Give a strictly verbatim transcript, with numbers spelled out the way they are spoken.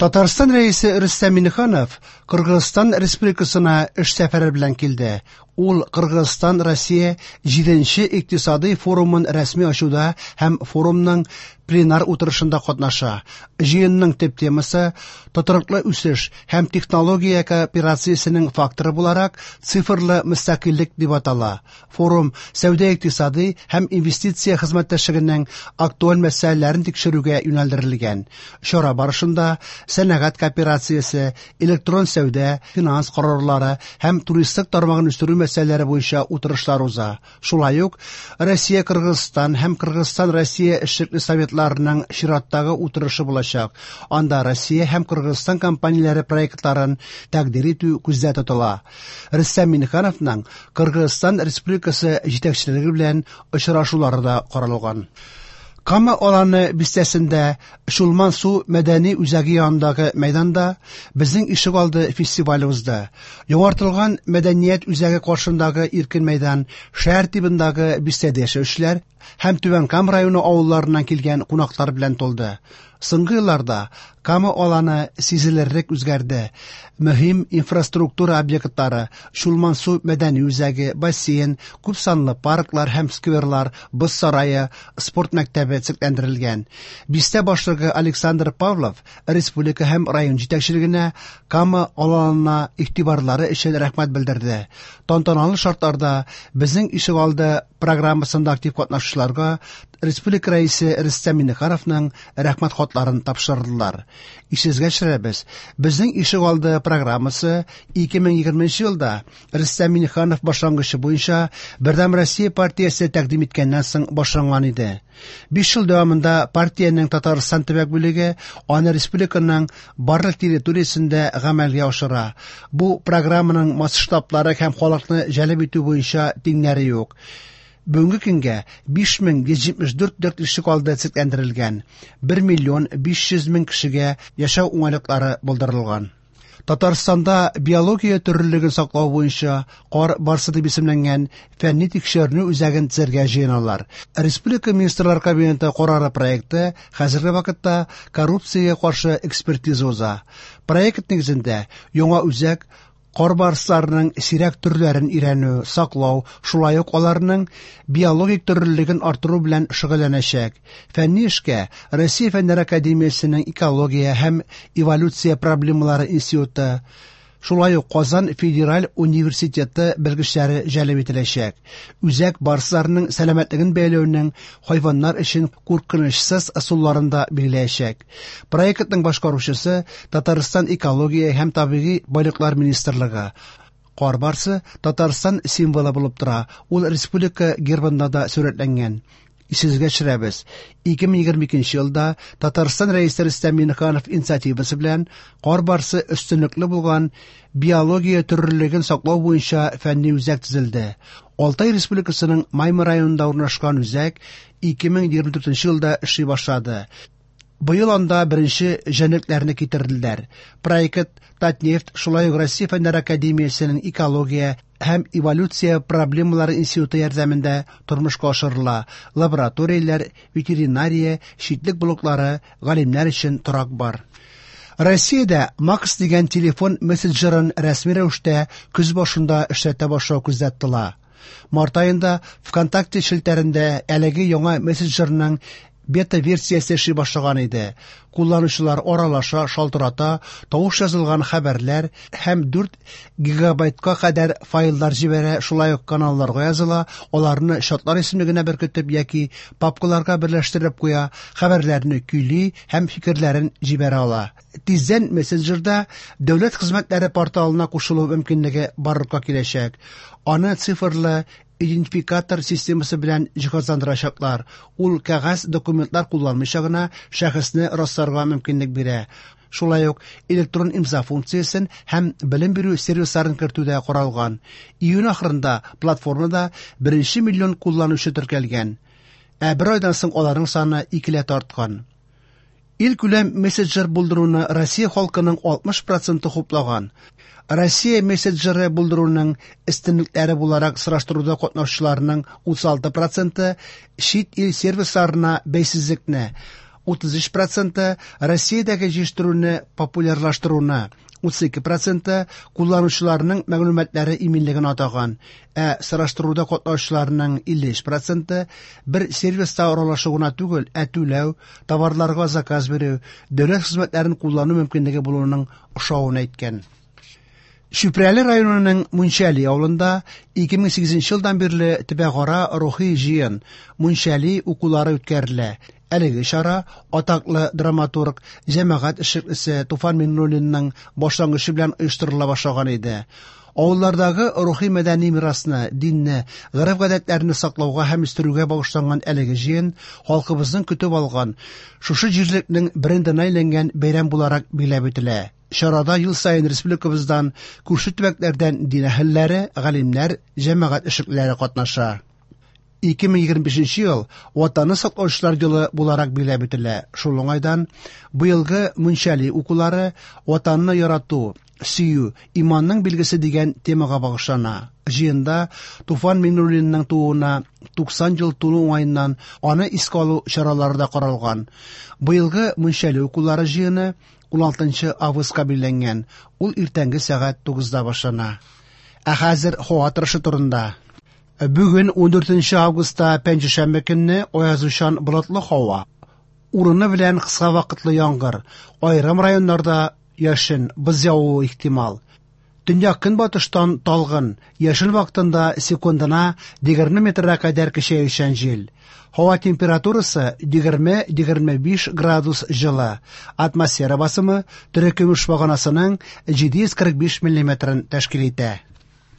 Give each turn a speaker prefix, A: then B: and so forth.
A: Татарстан рәисе Рөстәм Миңнеханов Кыргызстан Республикасына эш сәфәре белән килде. Ул Кыргызстан-Россия җиденче икътисади форумын рәсми ачуда һәм форумның пленар утырышында катнаша. Җыенның төп темасы тотрыклы үсеш һәм технология кооперациясенең факторы буларак цифрлы мөстәкыйльлек дип атала. Форум сәүдә-икътисади һәм инвестиция хезмәттәшлегенең актуаль мәсьәләләрен тикшерүгә юнәлдерелгән. Чара барышында сәнәгать кооперациясе, электрон сәүдә, финанс карарлары һәм туристик тармагын үстерү мәсьәләләре буенча утырышлар уза. Шулай ук Россия-Кыргызстан һәм Кыргызстан-Россия эшлекле советларының чираттагы утырышы булачак. Анда Россия һәм Кыргызстан компанияләре проектларын тәкъдим итү күздә тотыла. Рөстәм Миңнехановның Кыргызстан Республикасы җитәкчелеге белән очрашулары да каралган. Кама аланы бистәсендә Шулман су мәдәни үзәге янындагы мәйданда безнең ишегалды фестиваль узды. Яңартылган мәдәният үзәге каршындагы иркен мәйдан шәһәр тибындагы бистәдә яшәүчеләр һәм Түбән Кама районы авылларыннан килгән кунаклар белән тулды. Соңгы елларда Кама аланы сизелерлек үзгәрде. Мөһим инфраструктура объектлары, Шулман су мәдәни үзәге, бассейн, күп санлы парклар һәм скверлар, боз сарае, спорт мәктәбе төзекләндерелгән. Бистә башлыгы Александр Павлов республика һәм район җитәкчелегенә Кама аланына игътибарлары өчен рәхмәт белдерде. Тантаналы шартларда безнең ишегалды программасында актив катнашучыларга республика рәисе Рөстәм Миңнехановның рәхмәт хатларын тапшырдылар. Исезгә төшерәбез. Безнең ишегалды программасы ике мең егерменче елда Рөстәм Миңнеханов башлангычы буенча Бердәм Россия партиясе тәкъдим иткәннән соң башланган иде. Биш ел дәвамында партиянең Татарстан төбәк бүлеге аны республиканың барлык территориясендә гамәлгә ашыра. Бу программаның масштаблары һәм халыкны җәлеп итү буенча тиңнәре юк. Бүгенге көнгә биш мең йөз җитмеш дүрт ишегалды төзекләндерелгән. бер миллион биш йөз мең кешегә яшәү уңайлыклары булдырылган. Татарстанда биология төрлелеген саклау буенча кар барсы дип исемләнгән фәнни тикшеренү үзәген төзергә җыеналар. Республика министрлар кабинеты карары проекты хәзерге вакытта коррупциягә каршы экспертиза уза. Проект нигезендә яңа үзәк кар барсларының сирәк төрләрен өйрәнү, саклау, шулай ук аларның биологик төрлелеген арттыру белән шөгыльләнәчәк. Фәнни эшкә Россия Фәннәр академиясенең экология һәм эволюция проблемалары институты, шулай ук Казан федераль университеты белгечләре җәлеп ителәчәк. Үзәк барсларның сәламәтлеген бәяләүнең хайваннар өчен куркынычсыз ысулларында билгеләячәк. Проектның башкаручысы Татарстан экология һәм табигый байлыклар министрлыгы. Кар барсы Татарстан символы булып тора. Ул республика гербында да сурәтләнгән. Исезгә төшерәбез. ике мең егерме икенче елда Татарстан рәисе Рөстәм Миңнеханов инициативасы белән кар барсы өстенлекле булган биология төрлелеген саклау буенча фәнни үзәк төзелде. Алтай Республикасының Маймы районында урнашкан үзәк ике мең егерме дүртенче елда эшли башлады. Быел анда беренче җәнлекләрне китерделәр. Проект Татнефть, шулай ук Россия Фәннәр академиясенең экология һәм эволюция проблемалары институты ярдәмендә тормышка ашырыла. Лабораторияләр, ветеринария, читлек блоклары, галимнәр өчен торак бар. Россиядә Макс дигән телефон мессенджерын рәсми рәвештә көз башында эшләтә башлау күздә тотыла. Март аенда ВКонтакте челтәрендә әлеге яңа мессенджерның бета-версиясе эшли башлаган иде. Кулланучылар аралаша, шалтырата, тавыш язылган хәбәрләр һәм дүрт гигабайтка кадәр файллар җибәрә, шулай ук каналларга языла, аларны шатлар исемлегенә беркетеп яки папкаларга берләштереп куя, хәбәрләрне көйли һәм фикерләрен җибәрә ала. Тиздән мессенджерда дәүләт хезмәтләре порталына кушылу мөмкинлеге барлыкка киләчәк. Аны цифрлы идентификатор системасы белән җиһазландырачаклар. Ул кәгазь документлар кулланмыйча гына шәхесне расларга мөмкинлек бирә. Шулай ук электрон имза функциясен һәм белем бирү сервисларын кертүдә каралган. Июнь ахырында платформада беренче миллион кулланучы теркәлгән. Ә бер айдан соң аларның саны икеләтә арткан. Ил күләм мессенджер булдыруны Россия халкының алтмыш проценты хуплаган. Россия мессенджеры булдыруның өстенлекләре буларак сораштыруда катнашучыларның утыз алты проценты чит ил сервисларына бәйсезлекне, утыз өч проценты Россиядәге җитештерүне популярлаштыруны, утыз ике проценты кулланучыларның мәгълүматлары иминлеген атаган, ә сораштыруда катнашучыларның илле өч проценты бер сервиста аралашуына түгел, ә түләү, товарларга заказ бирү, дәүләт хезмәтләрен куллану мөмкинлеге булуының ошавын әйткән. Шүпрәле районының Мунчали авылында ике мең сигезенче елдан бирле төбәгара рухи җыен, Мунчали укулары үткәрелә. Әлеге чара атаклы драматург, җәмәгать эшлеклесе Туфан Миңнуллинның башлангычы белән оештырыла башлаган иде. Авыллардагы рухи мәдәни мирасны, динне, гореф-гадәтләрне саклауга һәм үстерүгә багышланган әлеге җыен халкыбызның көтеп алган, шушы җирлекнең брендына әйләнгән бәйрәм буларак биләп үтелә. Чарада ел сайын республикабыздан, күрше төбәкләрдән дин әһелләре, галимнәр, җәмәгать эшлеклеләре катнаша. ике мең егерме бишенче ел Ватанны саклаучылар елы буларак биләп үтелә. Шул уңайдан быелгы Мунчали укулары ватанны ярату, сөю, иманның билгесе дигән темага багышлана. Җыенда Туфан Миңнуллинның тууына туксан ел тулу уңаеннан аны искә алу чаралары да каралган. Быелгы Мунчали укулары җыены он алтынчы августка билгеләнгән. Ул иртәнге сәгать тугызда башлана. Ә хәзер һава торышы турында. Бүген он дүртенче августта пәнҗешәмбе көнне аязучан болытлы һава. Урыны белән кыска вакытлы яңгыр. Айрым районнарда яшен, боз явуы ихтимал. Төньяк көнбатыштан талгын, яшел вакытында секундына егерме метрга кадәр көчәючән җил. Һава температурасы егерме - егерме биш градус җылы. Атмосфера басымы терекөмеш баганасының җиде йөз кырык биш миллиметрын тәшкил итә.